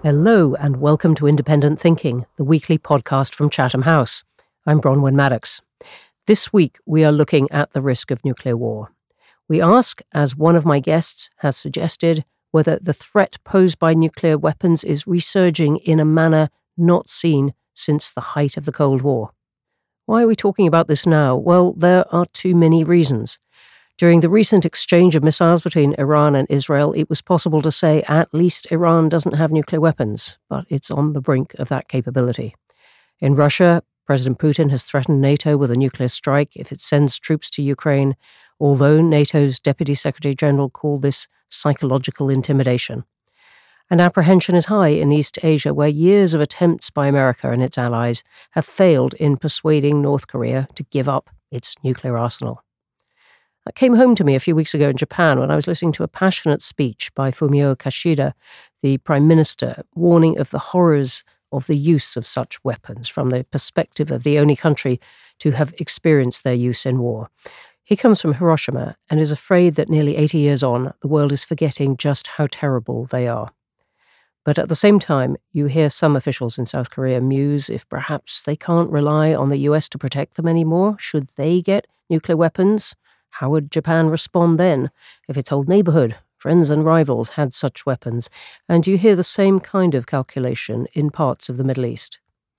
Hello and welcome to Independent Thinking, the weekly podcast from Chatham House. I'm Bronwyn Maddox. This week we are looking at the risk of nuclear war. We ask, as one of my guests has suggested, whether the threat posed by nuclear weapons is resurging in a manner not seen since the height of the Cold War. Why are we talking about this now? Well, there are too many reasons. During the recent exchange of missiles between Iran and Israel, it was possible to say at least Iran doesn't have nuclear weapons, but it's on the brink of that capability. In Russia, President Putin has threatened NATO with a nuclear strike if it sends troops to Ukraine, although NATO's Deputy Secretary General called this psychological intimidation. And apprehension is high in East Asia, where years of attempts by America and its allies have failed in persuading North Korea to give up its nuclear arsenal. That came home to me a few weeks ago in Japan when I was listening to a passionate speech by Fumio Kishida, the Prime Minister, warning of the horrors of the use of such weapons from the perspective of the only country to have experienced their use in war. He comes from Hiroshima and is afraid that nearly 80 years on, the world is forgetting just how terrible they are. But at the same time, you hear some officials in South Korea muse if perhaps they can't rely on the US to protect them anymore. Should they get nuclear weapons? How would Japan respond then if its old neighbourhood, friends and rivals had such weapons? And you hear the same kind of calculation in parts of the Middle East.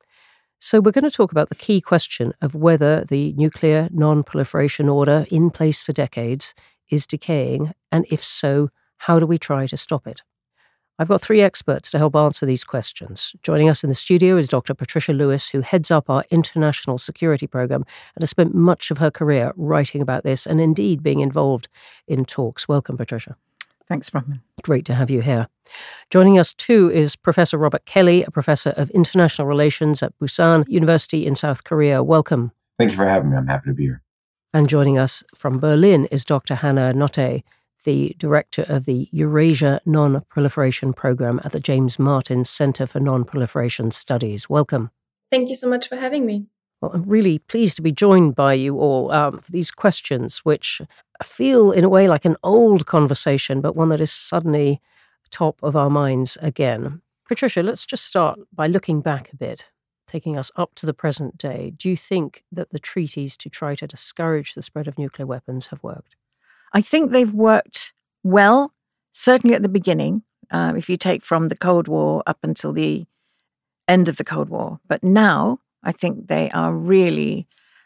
So we're going to talk about the key question of whether the nuclear non-proliferation order in place for decades is decaying, and if so, how do we try to stop it? I've got three experts to help answer these questions. Joining us in the studio is Dr. Patricia Lewis, who heads up our international security program and has spent much of her career writing about this and indeed being involved in talks. Welcome, Patricia. Thanks, Bronwyn. Great to have you here. Joining us too is Professor Robert Kelly, a professor of international relations at Busan University in South Korea. Welcome. Thank you for having me. I'm happy to be here. And joining us from Berlin is Dr. Hannah Notte, the director of the Eurasia Non-Proliferation Program at the James Martin Center for Non-Proliferation Studies. Welcome. Thank you so much for having me. Well, I'm really pleased to be joined by you all for these questions, which feel in a way like an old conversation, but one that is suddenly top of our minds again. Patricia, let's just start by looking back a bit, taking us up to the present day. Do you think that the treaties to try to discourage the spread of nuclear weapons have worked? I think they've worked well, certainly at the beginning, if you take from the Cold War up until the end of the Cold War. But now I think they are really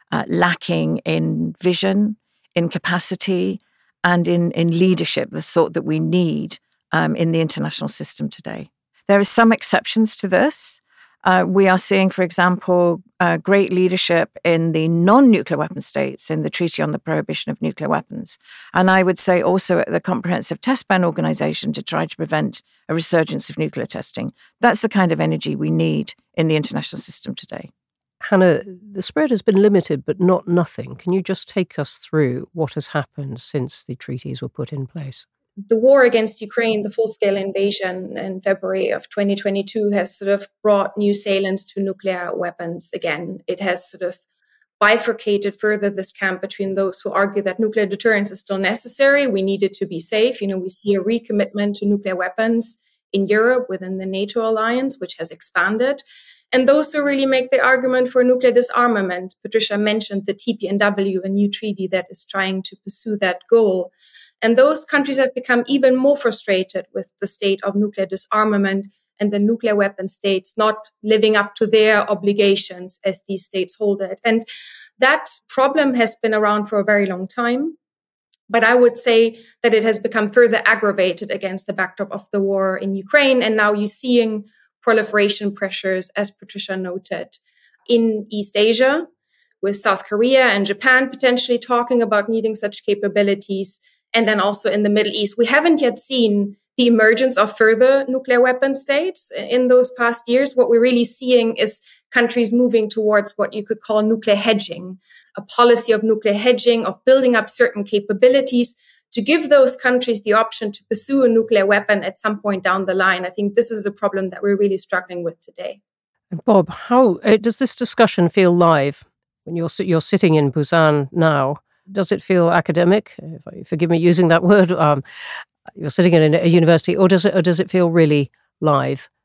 lacking in vision, in capacity, and in leadership, the sort that we need in the international system today. There are some exceptions to this. We are seeing, for example, great leadership in the non-nuclear weapon states in the Treaty on the Prohibition of Nuclear Weapons. And I would say also at the Comprehensive Test Ban Organization to try to prevent a resurgence of nuclear testing. That's the kind of energy we need in the international system today. Hannah, the spread has been limited, but not nothing. Can you just take us through what has happened since the treaties were put in place? The war against Ukraine, the full-scale invasion in February of 2022 has sort of brought new salience to nuclear weapons again. It has sort of bifurcated further this camp between those who argue that nuclear deterrence is still necessary. We need it to be safe. We see a recommitment to nuclear weapons in Europe within the NATO alliance, which has expanded. And those who really make the argument for nuclear disarmament. Patricia mentioned the TPNW, a new treaty that is trying to pursue that goal. And those countries have become even more frustrated with the state of nuclear disarmament and the nuclear weapon states not living up to their obligations as these states hold it. And that problem has been around for a very long time. But I would say that it has become further aggravated against the backdrop of the war in Ukraine. And now you're seeing proliferation pressures, as Patricia noted, in East Asia, with South Korea and Japan potentially talking about needing such capabilities. And then also in the Middle East, we haven't yet seen the emergence of further nuclear weapon states in those past years. What we're really seeing is countries moving towards what you could call nuclear hedging, a policy of nuclear hedging, of building up certain capabilities to give those countries the option to pursue a nuclear weapon at some point down the line. I think this is a problem that we're really struggling with today. Bob, how does this discussion feel live when you're sitting in Busan now? Does it feel academic? Forgive me using that word. You're sitting in a university, or does it feel really live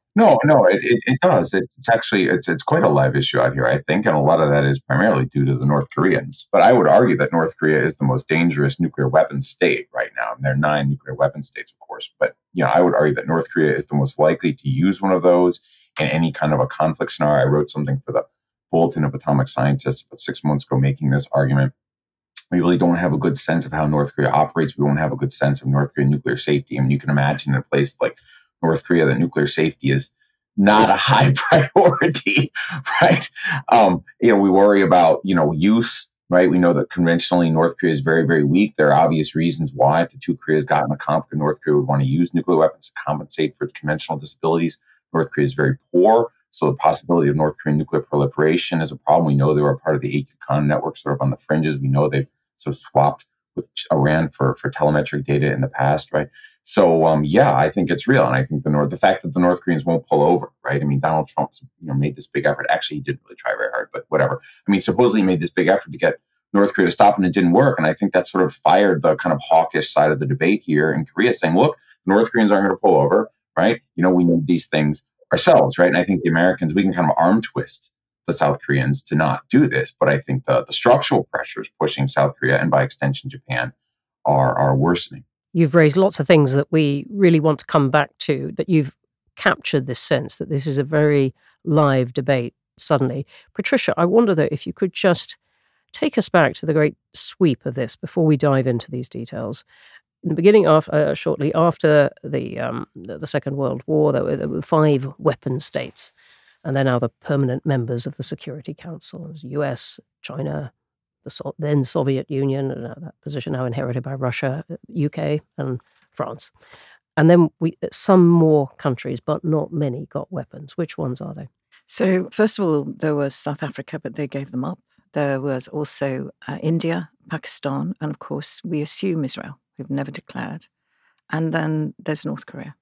No, it does. It's actually it's quite a live issue out here, I think, and a lot of that is primarily due to the North Koreans. But I would argue that North Korea is the most dangerous nuclear weapons state right now. And there are 9 nuclear weapon states, of course. But I would argue that North Korea is the most likely to use one of those in any kind of a conflict scenario. I wrote something for the Bulletin of Atomic Scientists about 6 months ago making this argument. We really don't have a good sense of how North Korea operates. We don't have a good sense of North Korean nuclear safety. I mean, you can imagine in a place like North Korea that nuclear safety is not a high priority, right? We worry about, use, right? We know that conventionally North Korea is very, very weak. There are obvious reasons why. If the two Koreas got in a conflict, North Korea would want to use nuclear weapons to compensate for its conventional disabilities. North Korea is very poor. So the possibility of North Korean nuclear proliferation is a problem. We know they were a part of the AQCON network, sort of on the fringes. We know they've sort of swapped with Iran for telemetric data in the past, right? So I think it's real, and I think the fact that the North Koreans won't pull over, right? I mean, Donald Trump, made this big effort. Actually, he didn't really try very hard, but whatever. I mean, supposedly he made this big effort to get North Korea to stop, and it didn't work. And I think that sort of fired the kind of hawkish side of the debate here in Korea, saying, "Look, the North Koreans aren't going to pull over, right? We need these things ourselves, right?" And I think the Americans, we can kind of arm twist the South Koreans to not do this, but I think the structural pressures pushing South Korea and by extension Japan are worsening. You've raised lots of things that we really want to come back to, but you've captured this sense that this is a very live debate suddenly. Patricia, I wonder though if you could just take us back to the great sweep of this before we dive into these details. In the beginning, shortly after the Second World War, there were 5 weapon states, and they're now the permanent members of the Security Council: US, China, the then Soviet Union, that position now inherited by Russia, UK, and France. And then some more countries, but not many, got weapons. Which ones are they? So, first of all, there was South Africa, but they gave them up. There was also India, Pakistan, and of course, we assume Israel, who've never declared. And then there's North Korea.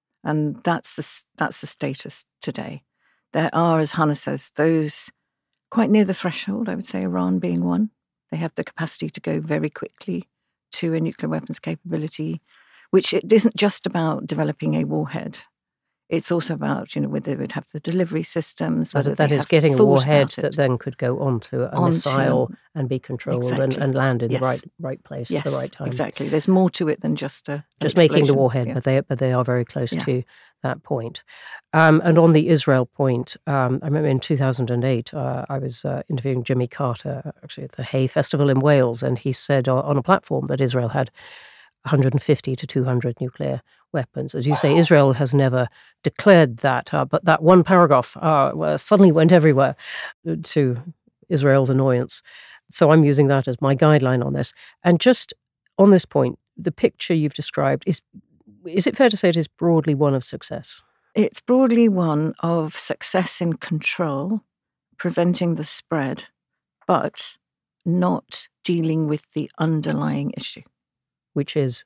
And that's the status today. There are, as Hannah says, those quite near the threshold, I would say Iran being one. They have the capacity to go very quickly to a nuclear weapons capability, which it isn't just about developing a warhead. It's also about, whether they would have the delivery systems. Whether that is getting a warhead that then could go onto a missile and be controlled and land in the right place at the right time. Exactly. There's more to it than just making the warhead, but they are very close to that point. And on the Israel point, I remember in 2008, I was interviewing Jimmy Carter, actually at the Hay Festival in Wales, and he said on a platform that Israel had 150 to 200 nuclear weapons. As you say, Israel has never declared that, but that one paragraph suddenly went everywhere to Israel's annoyance. So I'm using that as my guideline on this. And just on this point, the picture you've described, is it fair to say it is broadly one of success? It's broadly one of success in control, preventing the spread, but not dealing with the underlying issue. Which is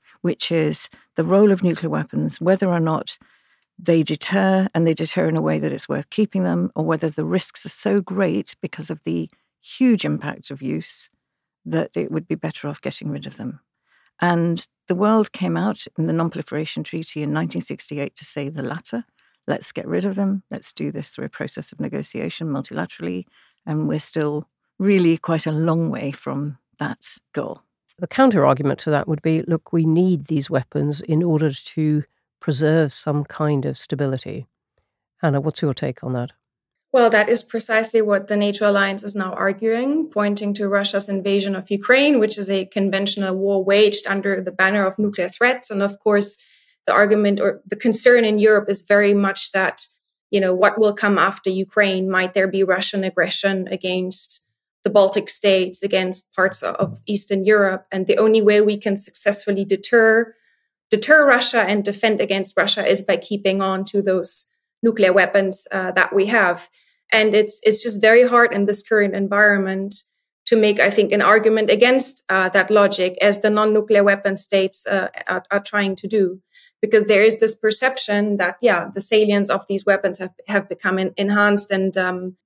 the role of nuclear weapons, whether or not they deter, and they deter in a way that it's worth keeping them, or whether the risks are so great because of the huge impact of use that it would be better off getting rid of them. And the world came out in the Non-Proliferation Treaty in 1968 to say the latter. Let's get rid of them. Let's do this through a process of negotiation multilaterally. And we're still really quite a long way from that goal. The counter-argument to that would be, look, we need these weapons in order to preserve some kind of stability. Hannah, what's your take on that? Well, that is precisely what the NATO alliance is now arguing, pointing to Russia's invasion of Ukraine, which is a conventional war waged under the banner of nuclear threats. And of course, the argument or the concern in Europe is very much that, what will come after Ukraine? Might there be Russian aggression against the Baltic states, against parts of Eastern Europe? And the only way we can successfully deter Russia and defend against Russia is by keeping on to those nuclear weapons that we have. And it's just very hard in this current environment to make, I think, an argument against that logic, as the non-nuclear weapon states are trying to do. Because there is this perception that, the salience of these weapons have become enhanced, and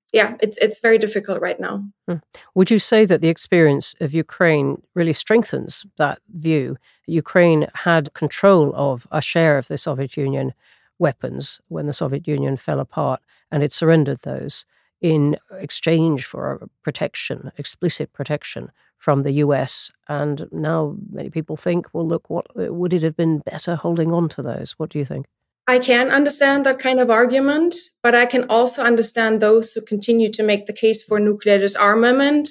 it's very difficult right now. Would you say that the experience of Ukraine really strengthens that view? Ukraine had control of a share of the Soviet Union weapons when the Soviet Union fell apart, and it surrendered those in exchange for protection, explicit protection from the US. And now many people think, well, look, what would it have been better holding on to those? What do you think? I can understand that kind of argument, but I can also understand those who continue to make the case for nuclear disarmament,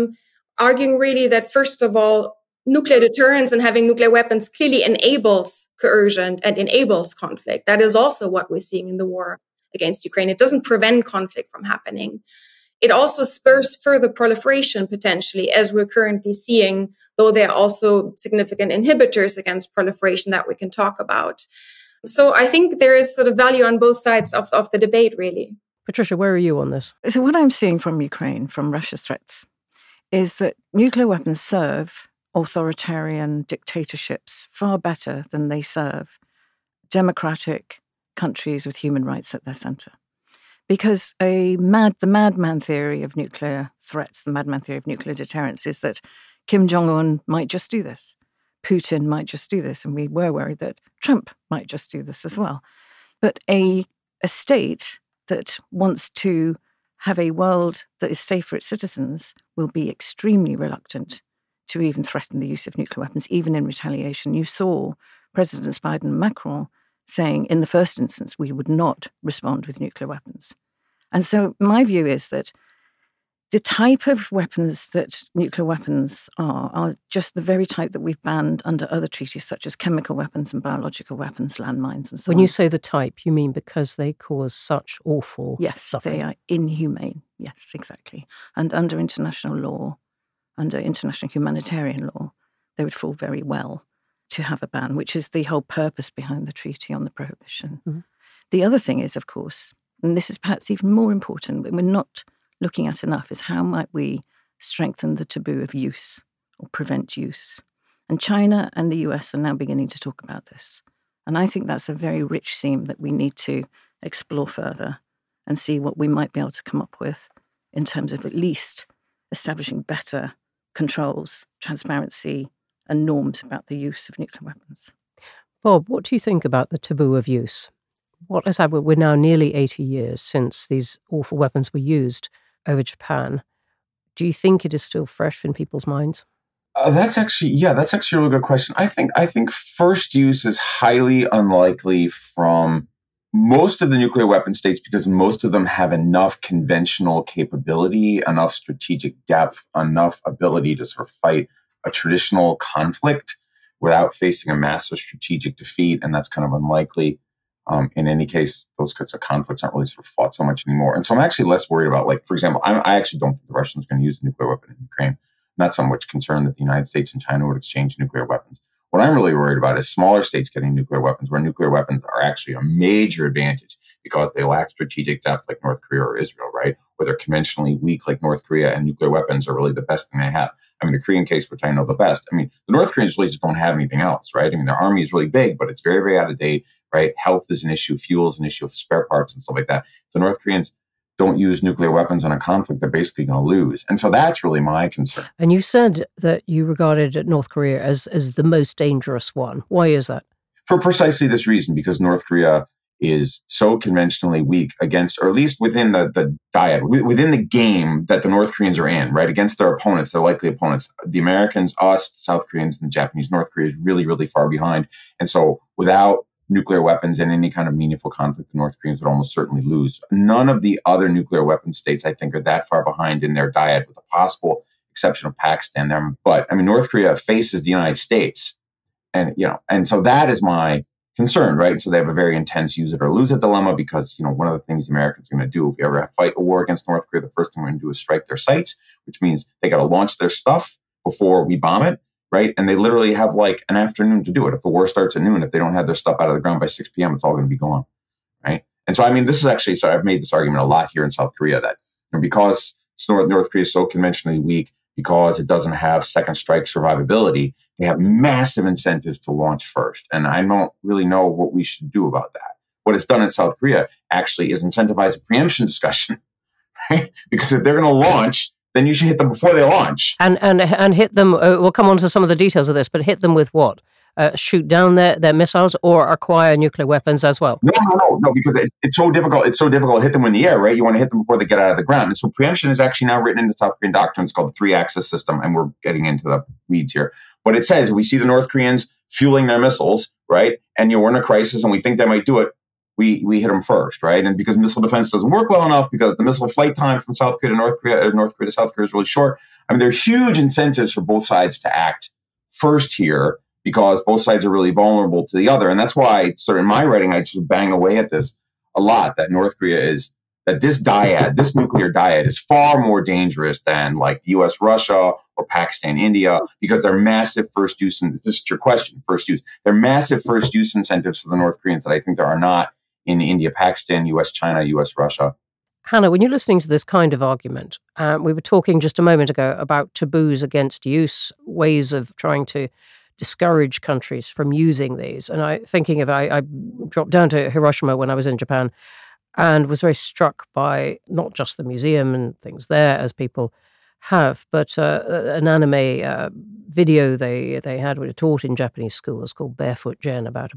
arguing really that, first of all, nuclear deterrence and having nuclear weapons clearly enables coercion and enables conflict. That is also what we're seeing in the war against Ukraine. It doesn't prevent conflict from happening. It also spurs further proliferation potentially, as we're currently seeing, though there are also significant inhibitors against proliferation that we can talk about. So I think there is sort of value on both sides of the debate, really. Patricia, where are you on this? So what I'm seeing from Ukraine, from Russia's threats, is that nuclear weapons serve authoritarian dictatorships far better than they serve democratic countries with human rights at their center. Because the madman theory of nuclear threats, the madman theory of nuclear deterrence is that Kim Jong-un might just do this. Putin might just do this, and we were worried that Trump might just do this as well. But a state that wants to have a world that is safe for its citizens will be extremely reluctant to even threaten the use of nuclear weapons, even in retaliation. You saw Presidents Biden and Macron saying, in the first instance, we would not respond with nuclear weapons. And so my view is that the type of weapons that nuclear weapons are just the very type that we've banned under other treaties, such as chemical weapons and biological weapons, landmines and so on. When you say the type, you mean because they cause such awful suffering? They are inhumane. Yes, exactly. And under international law, under international humanitarian law, they would fall very well to have a ban, which is the whole purpose behind the treaty on the prohibition. Mm-hmm. The other thing is, of course, and this is perhaps even more important, but we're not looking at enough, is how might we strengthen the taboo of use or prevent use. And China and the US are now beginning to talk about this. And I think that's a very rich theme that we need to explore further and see what we might be able to come up with in terms of at least establishing better controls, transparency, and norms about the use of nuclear weapons. Bob, what do you think about the taboo of use? What has happened? We're now nearly 80 years since these awful weapons were used over Japan. Do you think it is still fresh in people's minds? That's actually a really good question. I think first use is highly unlikely from most of the nuclear weapon states because most of them have enough conventional capability, enough strategic depth, enough ability to sort of fight a traditional conflict without facing a massive strategic defeat, and that's kind of unlikely. In any case, those kinds of conflicts aren't really sort of fought so much anymore. And so I'm actually less worried about, like, for example, I actually don't think the Russians are going to use a nuclear weapon in Ukraine. I'm not so much concerned that the United States and China would exchange nuclear weapons. What I'm really worried about is smaller states getting nuclear weapons, where nuclear weapons are actually a major advantage because they lack strategic depth like North Korea or Israel, right? Or they're conventionally weak like North Korea, and nuclear weapons are really the best thing they have. I mean, the Korean case, which I know the best, I mean, the North Koreans really just don't have anything else, right? I mean, their army is really big, but it's very, very out of date, right? Health is an issue, fuel is an issue, spare parts and stuff like that. If the North Koreans don't use nuclear weapons in a conflict, they're basically going to lose. And so that's really my concern. And you said that you regarded North Korea as the most dangerous one. Why is that? For precisely this reason, because North Korea is so conventionally weak against, or at least within the dyad, within the game that the North Koreans are in, right? Against their opponents, their likely opponents, the Americans, us, the South Koreans, and the Japanese. North Korea is really, really far behind. And so without nuclear weapons in any kind of meaningful conflict, the North Koreans would almost certainly lose. None of the other nuclear weapon states, I think, are that far behind in their dyad, with the possible exception of Pakistan. But I mean, North Korea faces the United States, and so that is my concern, right? So they have a very intense use it or lose it dilemma because, one of the things the Americans are going to do if we ever fight a war against North Korea, the first thing we're going to do is strike their sites, which means they got to launch their stuff before we bomb it. Right. And they literally have like an afternoon to do it. If the war starts at noon, if they don't have their stuff out of the ground by 6 p.m., it's all going to be gone. Right. And so, I mean, this is actually, so I've made this argument a lot here in South Korea that because North Korea is so conventionally weak, because it doesn't have second strike survivability, they have massive incentives to launch first. And I don't really know what we should do about that. What it's done in South Korea actually is incentivize a preemption discussion, right? Because if they're going to launch, then you should hit them before they launch. And hit them, we'll come on to some of the details of this, but hit them with what? shoot down their missiles or acquire nuclear weapons as well? No, because it's so difficult. It's so difficult to hit them in the air, right? You want to hit them before they get out of the ground. And so preemption is actually now written into South Korean doctrine. It's called the three-axis system, and we're getting into the weeds here. But it says we see the North Koreans fueling their missiles, right? And we're in a crisis, and we think they might do it. We hit them first, right? And because missile defense doesn't work well enough, because the missile flight time from South Korea to North Korea, North Korea to South Korea is really short. I mean, there are huge incentives for both sides to act first here, because both sides are really vulnerable to the other. And that's why, sort of in my writing, I just bang away at this a lot, that North Korea is, that this nuclear dyad is far more dangerous than like US, Russia, or Pakistan, India, because they're massive first use, and this is your question, first use. They're massive first use incentives for the North Koreans that I think there are not in India, Pakistan, US, China, US, Russia. Hannah, when you're listening to this kind of argument, we were talking just a moment ago about taboos against use, ways of trying to discourage countries from using these. And I dropped down to Hiroshima when I was in Japan and was very struck by not just the museum and things there, as people have, but an anime video they had, which was taught in Japanese schools, called Barefoot Gen, about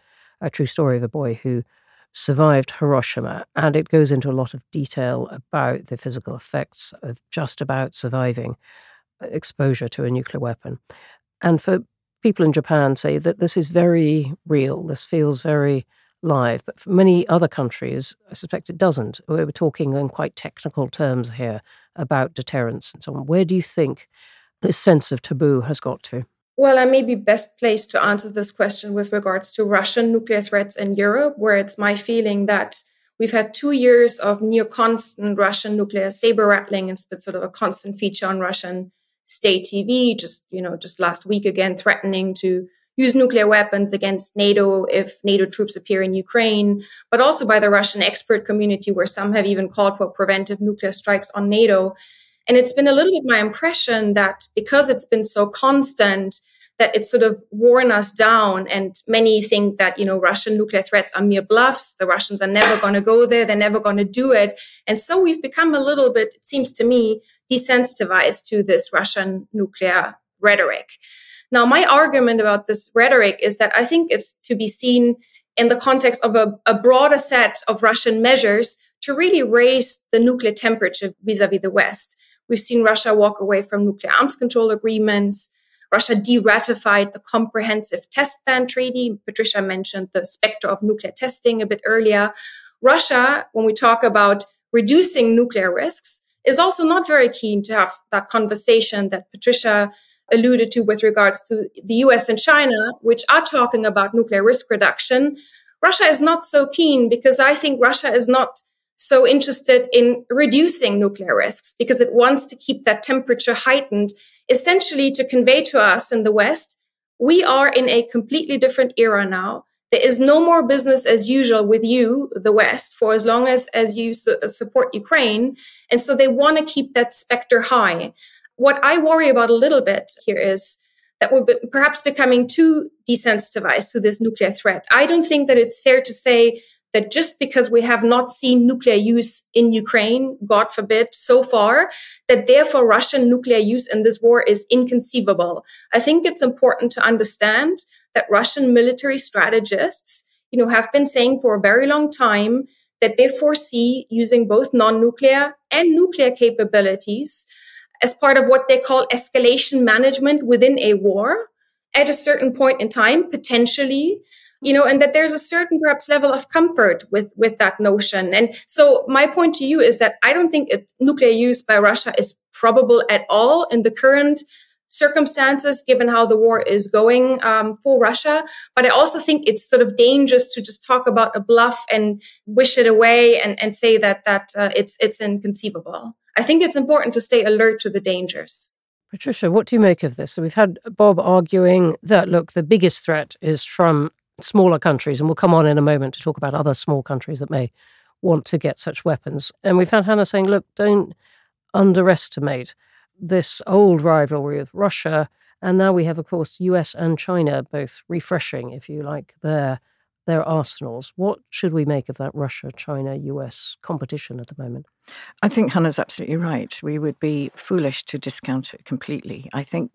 a true story of a boy who survived Hiroshima. And it goes into a lot of detail about the physical effects of just about surviving exposure to a nuclear weapon. And for people in Japan say that this is very real, this feels very live, but for many other countries, I suspect it doesn't. We're talking in quite technical terms here about deterrence and so on. Where do you think this sense of taboo has got to? Well, I may be best placed to answer this question with regards to Russian nuclear threats in Europe, where it's my feeling that we've had 2 years of near constant Russian nuclear saber rattling. It's been sort of a constant feature on Russian state TV, just last week again, threatening to use nuclear weapons against NATO if NATO troops appear in Ukraine, but also by the Russian expert community, where some have even called for preventive nuclear strikes on NATO. And it's been a little bit my impression that because it's been so constant, that it's sort of worn us down. And many think that, Russian nuclear threats are mere bluffs. The Russians are never going to go there. They're never going to do it. And so we've become a little bit, it seems to me, desensitized to this Russian nuclear rhetoric. Now, my argument about this rhetoric is that I think it's to be seen in the context of a broader set of Russian measures to really raise the nuclear temperature vis-a-vis the West. We've seen Russia walk away from nuclear arms control agreements. Russia de-ratified the Comprehensive Test Ban Treaty. Patricia mentioned the specter of nuclear testing a bit earlier. Russia, when we talk about reducing nuclear risks, is also not very keen to have that conversation that Patricia alluded to with regards to the US and China, which are talking about nuclear risk reduction. Russia is not so keen because I think Russia is not so interested in reducing nuclear risks because it wants to keep that temperature heightened, essentially to convey to us in the West, we are in a completely different era now. There is no more business as usual with you, the West, for as long as you support Ukraine. And so they want to keep that specter high. What I worry about a little bit here is that we're perhaps becoming too desensitized to this nuclear threat. I don't think that it's fair to say that just because we have not seen nuclear use in Ukraine, God forbid, so far, that therefore Russian nuclear use in this war is inconceivable. I think it's important to understand that Russian military strategists, have been saying for a very long time that they foresee using both non-nuclear and nuclear capabilities as part of what they call escalation management within a war at a certain point in time, potentially, and that there's a certain perhaps level of comfort with that notion. And so my point to you is that I don't think nuclear use by Russia is probable at all in the current circumstances, given how the war is going for Russia. But I also think it's sort of dangerous to just talk about a bluff and wish it away and say that it's inconceivable. I think it's important to stay alert to the dangers. Patricia, what do you make of this? So we've had Bob arguing that, look, the biggest threat is from smaller countries, and we'll come on in a moment to talk about other small countries that may want to get such weapons. And we've had Hannah saying, look, don't underestimate this old rivalry with Russia. And now we have, of course, US and China both refreshing, if you like, their arsenals. What should we make of that Russia-China-US competition at the moment? I think Hannah's absolutely right. We would be foolish to discount it completely. I think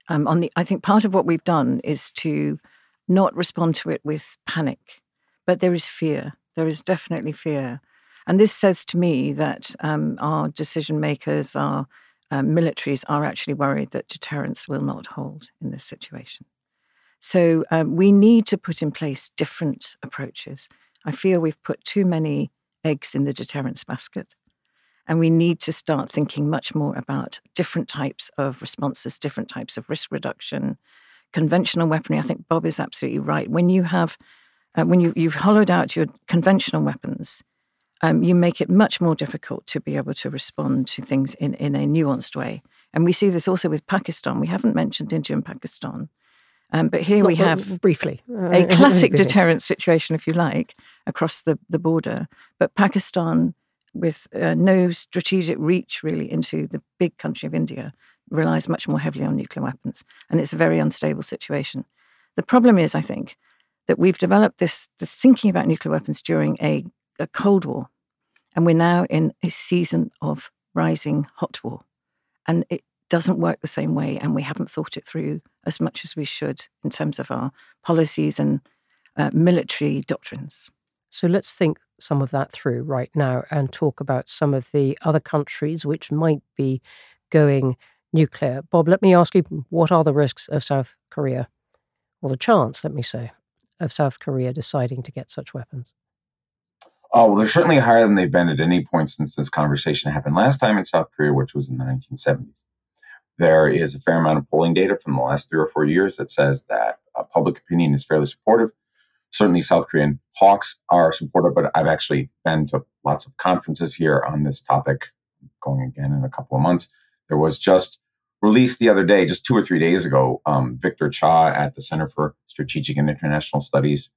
I think part of what we've done is to not respond to it with panic, but there is fear. There is definitely fear. And this says to me that our decision makers, our militaries are actually worried that deterrence will not hold in this situation. So we need to put in place different approaches. I feel we've put too many eggs in the deterrence basket. And we need to start thinking much more about different types of responses, different types of risk reduction, conventional weaponry. I think Bob is absolutely right. When you have, you've hollowed out your conventional weapons, you make it much more difficult to be able to respond to things in a nuanced way. And we see this also with Pakistan. We haven't mentioned India and Pakistan, but here we have briefly a classic deterrence situation, if you like, across the border. But Pakistan, with no strategic reach really into the big country of India, relies much more heavily on nuclear weapons. And it's a very unstable situation. The problem is, I think, that we've developed the thinking about nuclear weapons during a Cold War. And we're now in a season of rising hot war. And it doesn't work the same way. And we haven't thought it through as much as we should in terms of our policies and military doctrines. So let's think some of that through right now and talk about some of the other countries which might be going nuclear. Bob, let me ask you, what are the risks of South Korea, or the chance, let me say, of South Korea deciding to get such weapons? Oh, well, they're certainly higher than they've been at any point since this conversation happened last time in South Korea, which was in the 1970s. There is a fair amount of polling data from the last 3 or 4 years that says that public opinion is fairly supportive. Certainly South Korean hawks are supportive, but I've actually been to lots of conferences here on this topic, going again in a couple of months. There was just released the other day, just 2 or 3 days ago, Victor Cha at the Center for Strategic and International Studies,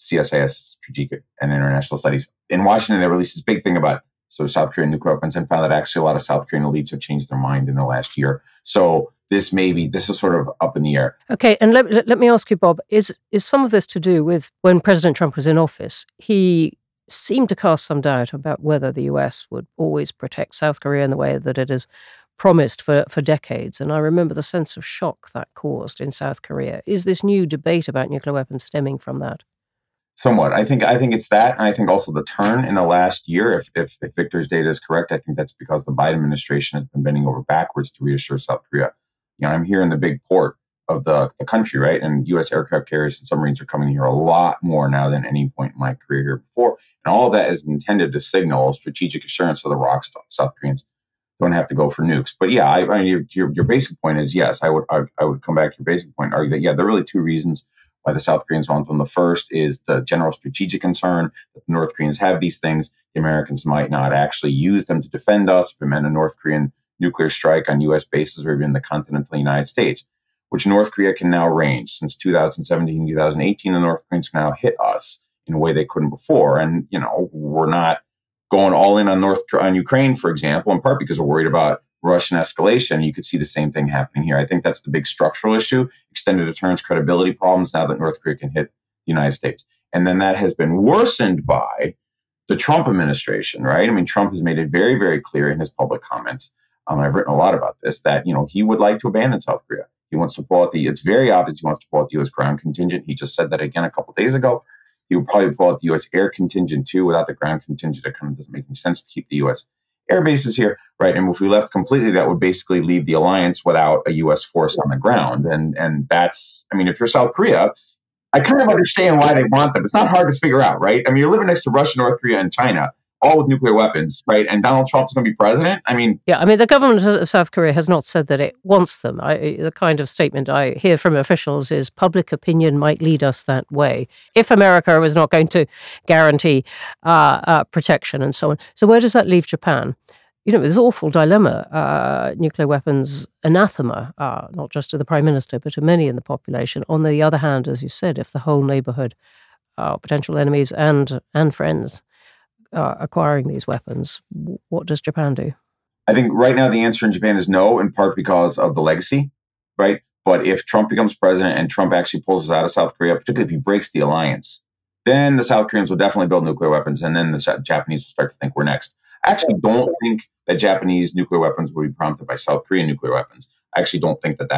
CSIS, Strategic and International Studies. In Washington, they released this big thing about South Korean nuclear weapons and found that actually a lot of South Korean elites have changed their mind in the last year. So this is sort of up in the air. Okay, and let me ask you, Bob, is some of this to do with when President Trump was in office? He seemed to cast some doubt about whether the US would always protect South Korea in the way that it has promised for decades. And I remember the sense of shock that caused in South Korea. Is this new debate about nuclear weapons stemming from that? Somewhat. I think it's that. And I think also the turn in the last year, if Victor's data is correct, I think that's because the Biden administration has been bending over backwards to reassure South Korea. I'm here in the big port of the country, right? And U.S. aircraft carriers and submarines are coming here a lot more now than any point in my career here before. And all of that is intended to signal strategic assurance for the rock South Koreans don't have to go for nukes. But yeah, I mean, your basic point is yes. I would come back to your basic point and argue that yeah, there are really 2 reasons why the South Koreans want them. The first is the general strategic concern that the North Koreans have these things. The Americans might not actually use them to defend us if it meant a North Korean nuclear strike on U.S. bases or even the continental United States, which North Korea can now range. Since 2017, 2018, the North Koreans can now hit us in a way they couldn't before. And, we're not going all in on Ukraine, for example, in part because we're worried about Russian escalation. You could see the same thing happening here. I think that's the big structural issue, extended deterrence credibility problems now that North Korea can hit the United States. And then that has been worsened by the Trump administration, right? I mean, Trump has made it very, very clear in his public comments. I've written a lot about this, that, he would like to abandon South Korea. He wants to pull out it's very obvious he wants to pull out the U.S. ground contingent. He just said that again a couple of days ago. He would probably pull out the U.S. air contingent too. Without the ground contingent, it kind of doesn't make any sense to keep the U.S. air bases here, right? And if we left completely, that would basically leave the alliance without a U.S. force on the ground. And that's, I mean, if you're South Korea, I kind of understand why they want them. It's not hard to figure out, right? I mean, you're living next to Russia, North Korea, and China, all with nuclear weapons, right? And Donald Trump's going to be president. I mean, the government of South Korea has not said that it wants them. The kind of statement I hear from officials is public opinion might lead us that way if America was not going to guarantee protection and so on. So where does that leave Japan? This awful dilemma, nuclear weapons anathema, not just to the prime minister, but to many in the population. On the other hand, as you said, if the whole neighborhood are potential enemies and friends acquiring these weapons, what does Japan do? I think right now the answer in Japan is no, in part because of the legacy, right? But if Trump becomes president and Trump actually pulls us out of South Korea, particularly if he breaks the alliance, then the South Koreans will definitely build nuclear weapons, and then the Japanese will start to think we're next. I actually don't think that Japanese nuclear weapons will be prompted by South Korean nuclear weapons. I actually don't think that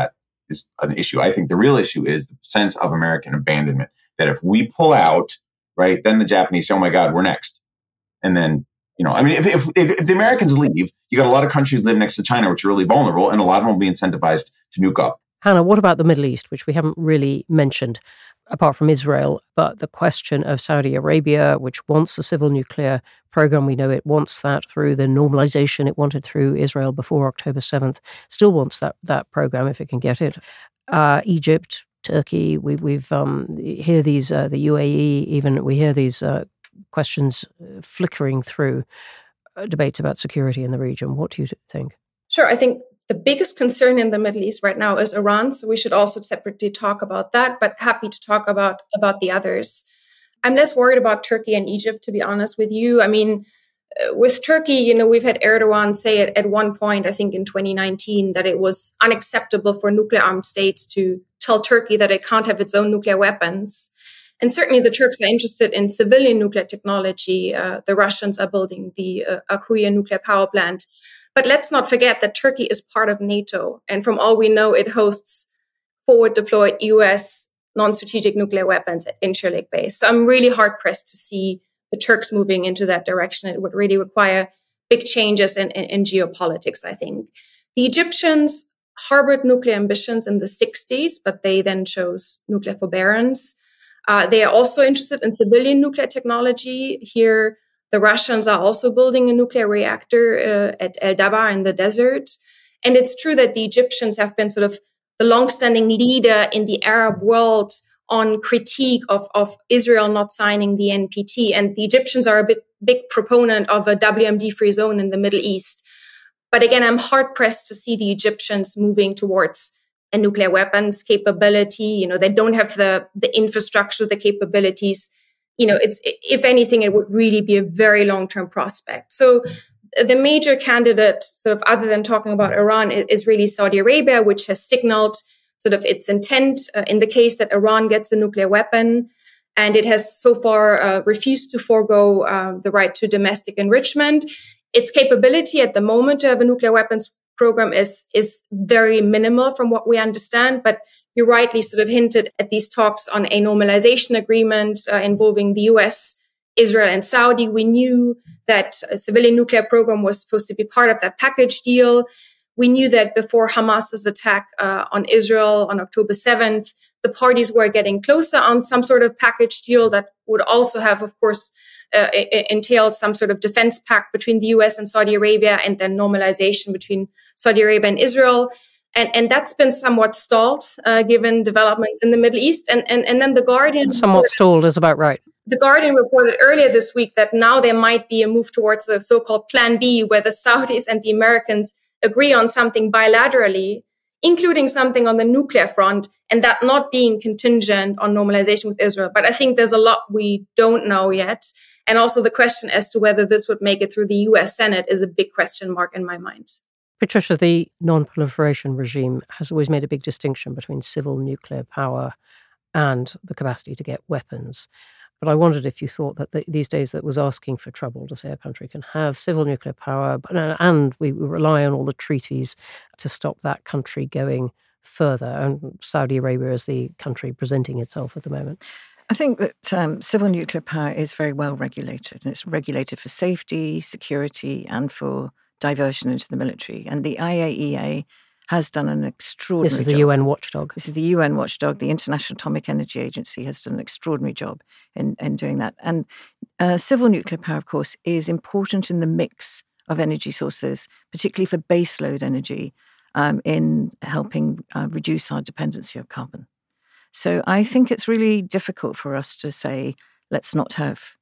is an issue. I think the real issue is the sense of American abandonment, that if we pull out, right, then the Japanese say, oh my God, we're next. And then, if the Americans leave, you got a lot of countries live next to China, which are really vulnerable, and a lot of them will be incentivized to nuke up. Hannah, what about the Middle East, which we haven't really mentioned, apart from Israel, but the question of Saudi Arabia, which wants a civil nuclear program. We know it wants that through the normalization it wanted through Israel before October 7th, still wants that program if it can get it. Egypt, Turkey, we've hear these, the UAE, even we hear these questions flickering through debates about security in the region. What do you think? Sure. I think the biggest concern in the Middle East right now is Iran. So we should also separately talk about that, but happy to talk about the others. I'm less worried about Turkey and Egypt, to be honest with you. I mean, with Turkey, we've had Erdogan say it at one point, I think in 2019, that it was unacceptable for nuclear-armed states to tell Turkey that it can't have its own nuclear weapons. And certainly the Turks are interested in civilian nuclear technology. The Russians are building the Akuya nuclear power plant. But let's not forget that Turkey is part of NATO. And from all we know, it hosts forward deployed US non-strategic nuclear weapons at Incirlik base. So I'm really hard pressed to see the Turks moving into that direction. It would really require big changes in geopolitics, I think. The Egyptians harbored nuclear ambitions in the 60s, but they then chose nuclear forbearance. They are also interested in civilian nuclear technology. Here, the Russians are also building a nuclear reactor at El Dabaa in the desert. And it's true that the Egyptians have been sort of the longstanding leader in the Arab world on critique of Israel not signing the NPT. And the Egyptians are a big proponent of a WMD-free zone in the Middle East. But again, I'm hard-pressed to see the Egyptians moving towards a nuclear weapons capability. They don't have the infrastructure, the capabilities. If anything, it would really be a very long-term prospect. So the major candidate, sort of other than talking about Iran, is really Saudi Arabia, which has signaled sort of its intent in the case that Iran gets a nuclear weapon. And it has so far refused to forego the right to domestic enrichment. Its capability at the moment to have a nuclear weapons program is very minimal from what we understand. But you rightly sort of hinted at these talks on a normalization agreement involving the US, Israel, and Saudi. We knew that a civilian nuclear program was supposed to be part of that package deal. We knew that before Hamas's attack on Israel on October 7th, the parties were getting closer on some sort of package deal that would also have, of course, entailed some sort of defense pact between the US and Saudi Arabia, and then normalization between Saudi Arabia and Israel. And that's been somewhat stalled, given developments in the Middle East. And then The Guardian... Somewhat stalled is about right. The Guardian reported earlier this week that now there might be a move towards a so-called Plan B, where the Saudis and the Americans agree on something bilaterally, including something on the nuclear front, and that not being contingent on normalization with Israel. But I think there's a lot we don't know yet. And also the question as to whether this would make it through the US Senate is a big question mark in my mind. Patricia, the non-proliferation regime has always made a big distinction between civil nuclear power and the capacity to get weapons. But I wondered if you thought that these days that was asking for trouble to say a country can have civil nuclear power, and we rely on all the treaties to stop that country going further. And Saudi Arabia is the country presenting itself at the moment. I think that civil nuclear power is very well regulated, and it's regulated for safety, security, and for diversion into the military. And the IAEA has done an extraordinary job. This is the UN watchdog. This is the UN watchdog. The International Atomic Energy Agency has done an extraordinary job in doing that. And civil nuclear power, of course, is important in the mix of energy sources, particularly for baseload energy, in helping reduce our dependency on carbon. So I think it's really difficult for us to say, let's not have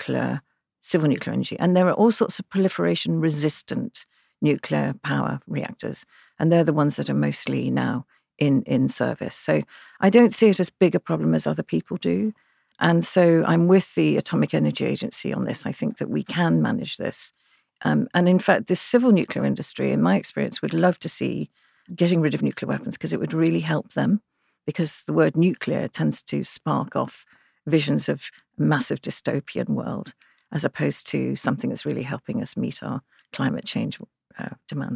civil nuclear energy. And there are all sorts of proliferation-resistant nuclear power reactors, and they're the ones that are mostly now in service. So I don't see it as big a problem as other people do. And so I'm with the Atomic Energy Agency on this. I think that we can manage this. And in fact, the civil nuclear industry, in my experience, would love to see getting rid of nuclear weapons because it would really help them, because the word nuclear tends to spark off visions of a massive dystopian world, as opposed to something that's really helping us meet our climate change demands.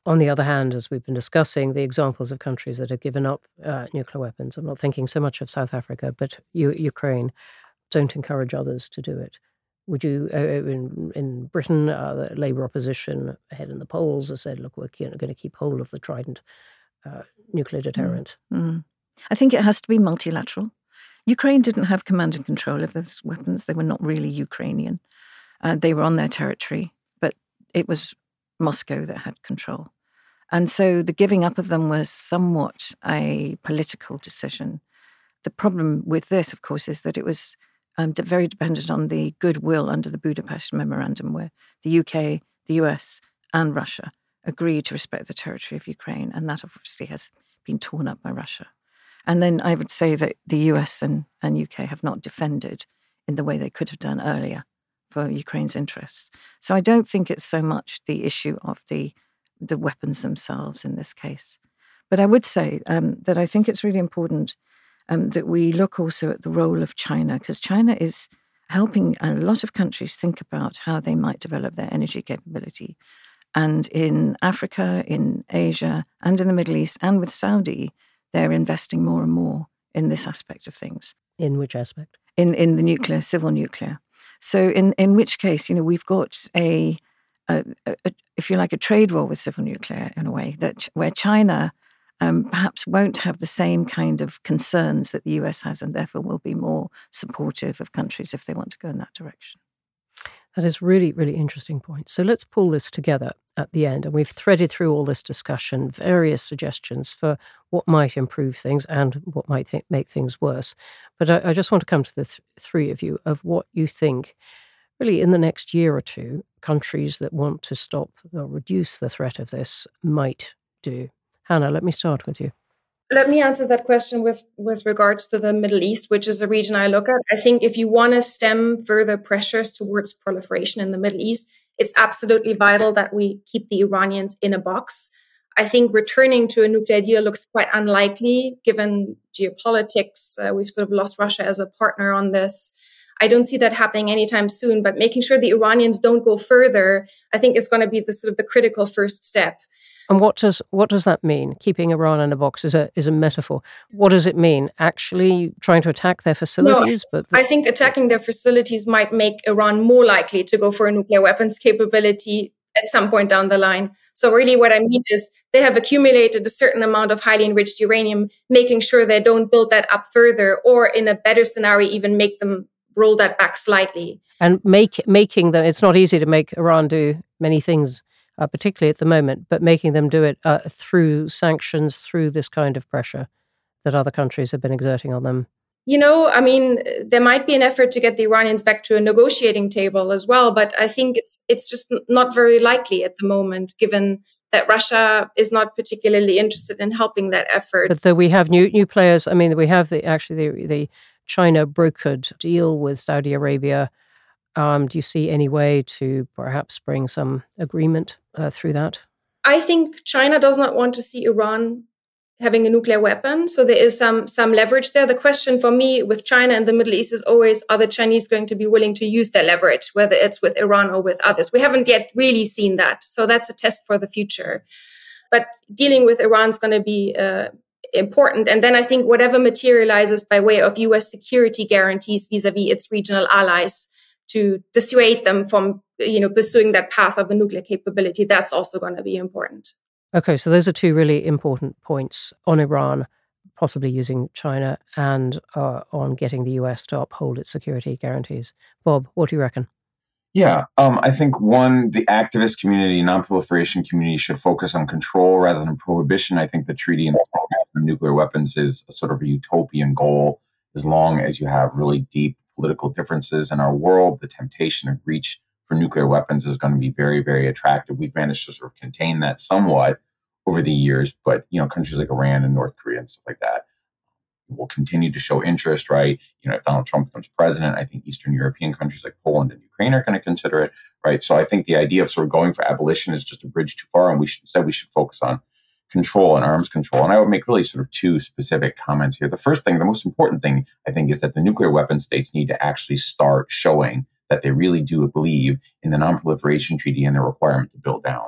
On the other hand, as we've been discussing, the examples of countries that have given up nuclear weapons, I'm not thinking so much of South Africa, but Ukraine, don't encourage others to do it. Would you, in Britain, the Labour opposition ahead in the polls has said, look, we're going to keep hold of the Trident nuclear deterrent. I think it has to be multilateral. Ukraine didn't have command and control of those weapons. They were not really Ukrainian. They were on their territory, but it was Moscow that had control. And so the giving up of them was somewhat a political decision. The problem with this, of course, is that it was very dependent on the goodwill under the Budapest Memorandum, where the UK, the US, and Russia agreed to respect the territory of Ukraine. And that obviously has been torn up by Russia. And then I would say that the US and UK have not defended in the way they could have done earlier for Ukraine's interests. So I don't think it's so much the issue of the weapons themselves in this case. But I would say that I think it's really important that we look also at the role of China, because China is helping a lot of countries think about how they might develop their energy capability. And in Africa, in Asia, and in the Middle East, and with Saudi, they're investing more and more in this aspect of things. In which aspect? In the nuclear, civil nuclear. So in which case, we've got a if you like, a trade war with civil nuclear in a way, that where China perhaps won't have the same kind of concerns that the US has, and therefore will be more supportive of countries if they want to go in that direction. That is really, really interesting point. So let's pull this together at the end. And we've threaded through all this discussion, various suggestions for what might improve things and what might make things worse. But I just want to come to the three of you of what you think, really in the next year or two, countries that want to stop or reduce the threat of this might do. Hannah, let me start with you. Let me answer that question with regards to the Middle East, which is a region I look at. I think if you want to stem further pressures towards proliferation in the Middle East, it's absolutely vital that we keep the Iranians in a box. I think returning to a nuclear deal looks quite unlikely given geopolitics. We've sort of lost Russia as a partner on this. I don't see that happening anytime soon, but making sure the Iranians don't go further, I think is going to be the critical first step. And what does that mean? Keeping Iran in a box is a metaphor. What does it mean? Actually trying to attack their facilities? No, I think attacking their facilities might make Iran more likely to go for a nuclear weapons capability at some point down the line. So really what I mean is they have accumulated a certain amount of highly enriched uranium, making sure they don't build that up further, or in a better scenario, even make them roll that back slightly. And making them, it's not easy to make Iran do many things, particularly at the moment, but making them do it through sanctions, through this kind of pressure that other countries have been exerting on them. There might be an effort to get the Iranians back to a negotiating table as well, but I think it's just not very likely at the moment, given that Russia is not particularly interested in helping that effort. But though we have new players, we have the China brokered deal with Saudi Arabia. Do you see any way to perhaps bring some agreement through that? I think China does not want to see Iran having a nuclear weapon. So there is some leverage there. The question for me with China and the Middle East is always, are the Chinese going to be willing to use their leverage, whether it's with Iran or with others? We haven't yet really seen that. So that's a test for the future. But dealing with Iran is going to be important. And then I think whatever materializes by way of US security guarantees vis-a-vis its regional allies to dissuade them from pursuing that path of a nuclear capability, that's also going to be important. Okay, so those are two really important points on Iran, possibly using China, and on getting the US to uphold its security guarantees. Bob, what do you reckon? Yeah, I think the activist community, non-proliferation community should focus on control rather than prohibition. I think the treaty on nuclear weapons is a sort of a utopian goal. As long as you have really deep political differences in our world, the temptation of reach for nuclear weapons is going to be very, very attractive. We've managed to sort of contain that somewhat over the years, but countries like Iran and North Korea and stuff like that will continue to show interest, right? If Donald Trump becomes president, I think Eastern European countries like Poland and Ukraine are going to consider it, right? So I think the idea of sort of going for abolition is just a bridge too far, and we should focus on control and arms control. And I would make really sort of two specific comments here. The first thing, the most important thing, I think, is that the nuclear weapon states need to actually start showing that they really do believe in the non-proliferation treaty and the requirement to build down.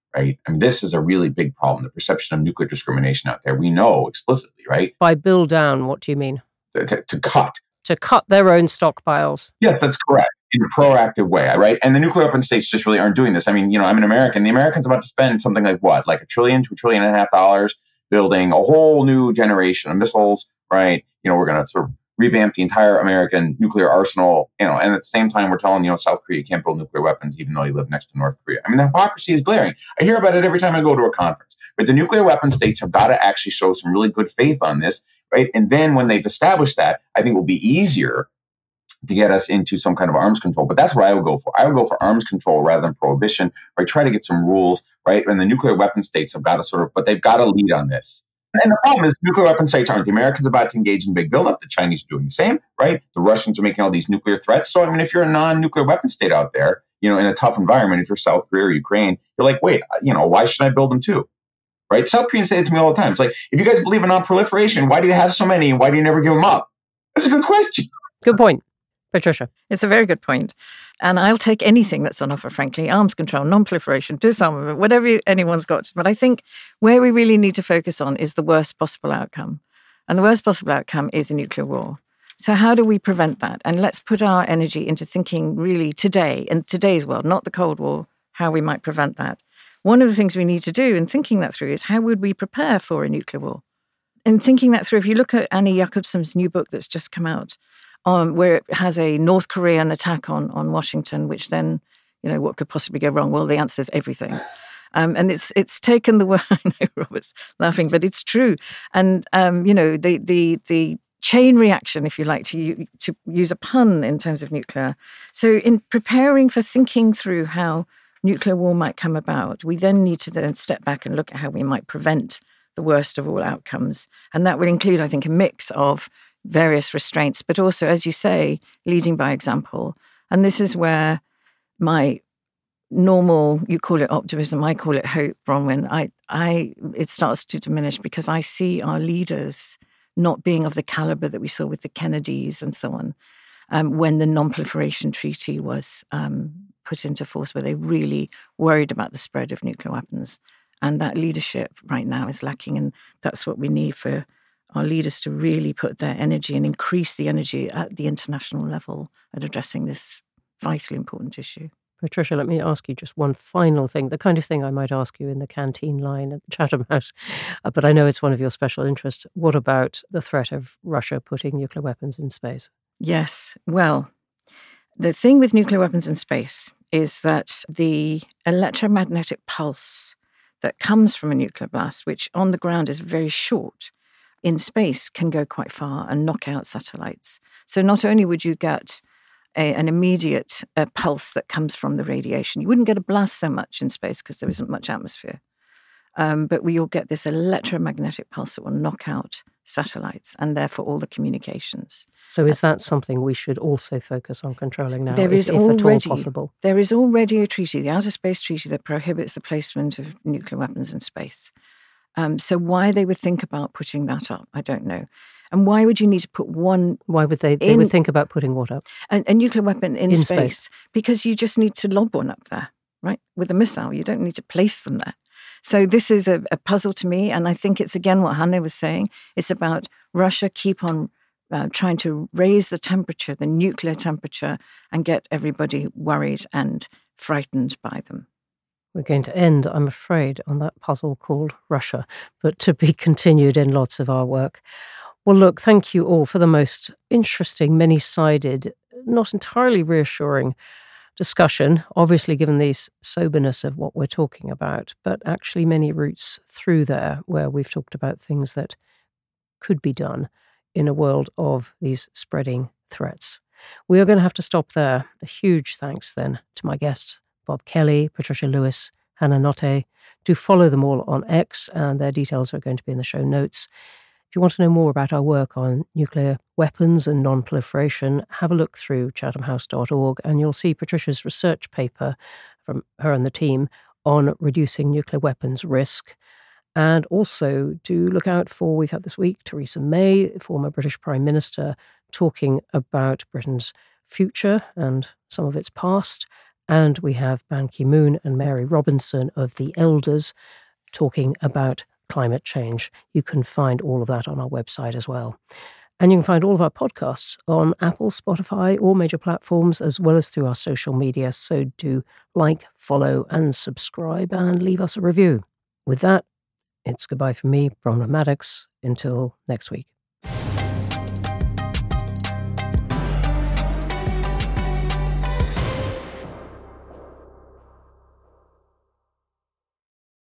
right? I mean, this is a really big problem, the perception of nuclear discrimination out there. We know explicitly, right? By build down, what do you mean? To cut. To cut their own stockpiles. Yes, that's correct. In a proactive way, right? And the nuclear weapon states just really aren't doing this. I mean, I'm an American. The Americans are about to spend something like what? Like $1 trillion to $1.5 trillion building a whole new generation of missiles, right? We're going to sort of revamp the entire American nuclear arsenal, and at the same time, we're telling, South Korea can't build nuclear weapons, even though you live next to North Korea. I mean, the hypocrisy is glaring. I hear about it every time I go to a conference. But the nuclear weapon states have got to actually show some really good faith on this, right? And then when they've established that, I think it will be easier to get us into some kind of arms control. But that's what I would go for. I would go for arms control rather than prohibition, right? Try to get some rules, right? And the nuclear weapon states have got to but they've got to lead on this. And the problem is nuclear weapon states aren't. The Americans about to engage in big buildup. The Chinese are doing the same, right? The Russians are making all these nuclear threats. So, I mean, if you're a non-nuclear weapon state out there, in a tough environment, if you're South Korea or Ukraine, you're like, wait, why should I build them too? Right? South Koreans say it to me all the time. It's like, if you guys believe in non-proliferation, why do you have so many? And why do you never give them up? That's a good question. Good point. Patricia. It's a very good point. And I'll take anything that's on offer, frankly, arms control, non-proliferation, disarmament, whatever anyone's got. But I think where we really need to focus on is the worst possible outcome. And the worst possible outcome is a nuclear war. So how do we prevent that? And let's put our energy into thinking really today, in today's world, not the Cold War, how we might prevent that. One of the things we need to do in thinking that through is how would we prepare for a nuclear war? In thinking that through, if you look at Annie Jacobsen's new book that's just come out, where it has a North Korean attack on Washington, which then, what could possibly go wrong? Well, the answer is everything. And it's taken the word, I know Robert's laughing, but it's true. And, the chain reaction, if you like, to use a pun in terms of nuclear. So in preparing for thinking through how nuclear war might come about, we then need to then step back and look at how we might prevent the worst of all outcomes. And that would include, I think, a mix of various restraints, but also, as you say, leading by example. And this is where my normal, you call it optimism, I call it hope, Bronwyn, it starts to diminish because I see our leaders not being of the caliber that we saw with the Kennedys and so on, when the Non-Proliferation Treaty was put into force, where they really worried about the spread of nuclear weapons. And that leadership right now is lacking, and that's what we need for our leaders to really put their energy and increase the energy at the international level at addressing this vitally important issue. Patricia, let me ask you just one final thing, the kind of thing I might ask you in the canteen line at Chatham House, but I know it's one of your special interests. What about the threat of Russia putting nuclear weapons in space? Yes. Well, the thing with nuclear weapons in space is that the electromagnetic pulse that comes from a nuclear blast, which on the ground is very short, in space can go quite far and knock out satellites. So not only would you get an immediate pulse that comes from the radiation, you wouldn't get a blast so much in space because there isn't much atmosphere, but you'll get this electromagnetic pulse that will knock out satellites and therefore all the communications. So is that something we should also focus on controlling now, if at all possible? There is already a treaty, the Outer Space Treaty, that prohibits the placement of nuclear weapons in space. So why they would think about putting that up, I don't know. And why would you need to put one... Why would they would think about putting what up? A nuclear weapon in space. Because you just need to lob one up there, right? With a missile, you don't need to place them there. So this is a puzzle to me, and I think it's, again, what Hanne was saying. It's about Russia keep on trying to raise the temperature, the nuclear temperature, and get everybody worried and frightened by them. We're going to end, I'm afraid, on that puzzle called Russia, but to be continued in lots of our work. Well, look, thank you all for the most interesting, many-sided, not entirely reassuring discussion, obviously given the soberness of what we're talking about, but actually many routes through there where we've talked about things that could be done in a world of these spreading threats. We are going to have to stop there. A huge thanks then to my guests, Bob Kelly, Patricia Lewis, Hanne Notte. Do follow them all on X, and their details are going to be in the show notes. If you want to know more about our work on nuclear weapons and non-proliferation, have a look through chathamhouse.org, and you'll see Patricia's research paper from her and the team on reducing nuclear weapons risk. And also do look out for, we've had this week, Theresa May, former British Prime Minister, talking about Britain's future and some of its past, And we have Ban Ki-moon and Mary Robinson of the Elders talking about climate change. You can find all of that on our website as well. And you can find all of our podcasts on Apple, Spotify, or major platforms, as well as through our social media. So do like, follow, and subscribe, and leave us a review. With that, it's goodbye from me, Bronwyn Maddox. Until next week.